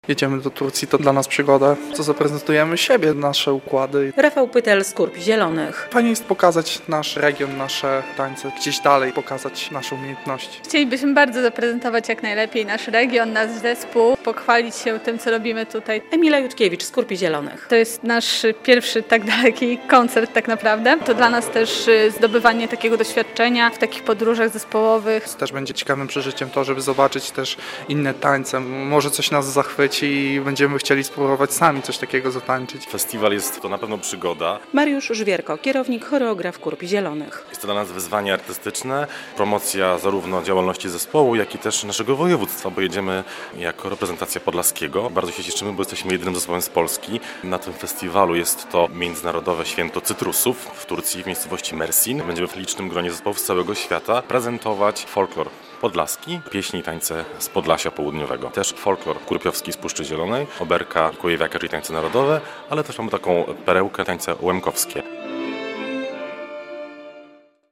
Jedziemy do Turcji, to dla nas przygoda. Co zaprezentujemy siebie, nasze układy. Rafał Pytel z Kurpi Zielonych. Fajnie jest pokazać nasz region, nasze tańce, gdzieś dalej pokazać nasze umiejętności. Chcielibyśmy bardzo zaprezentować jak najlepiej nasz region, nasz zespół, pochwalić się tym, co robimy tutaj. Emila Jutkiewicz z Kurpi Zielonych. To jest nasz pierwszy tak daleki koncert tak naprawdę. To dla nas też zdobywanie takiego doświadczenia w takich podróżach zespołowych. Też będzie ciekawym przeżyciem to, żeby zobaczyć też inne tańce. Może coś nas zachwyci i będziemy chcieli spróbować sami coś takiego zatańczyć. Festiwal jest to na pewno przygoda. Mariusz Żwierko, kierownik, choreograf Kurpi Zielonych. Jest to dla nas wyzwanie artystyczne, promocja zarówno działalności zespołu, jak i też naszego województwa, bo jedziemy jako reprezentacja Podlaskiego. Bardzo się cieszymy, bo jesteśmy jedynym zespołem z Polski. Na tym festiwalu jest to Międzynarodowe Święto Cytrusów w Turcji, w miejscowości Mersin. Będziemy w licznym gronie zespołów z całego świata prezentować folklor podlaski, pieśni i tańce z Podlasia Południowego. Też folklor kurpiowski z Puszczy Zielonej, oberka Kujewiaka, czyli tańce narodowe, ale też mamy taką perełkę, tańce łemkowskie.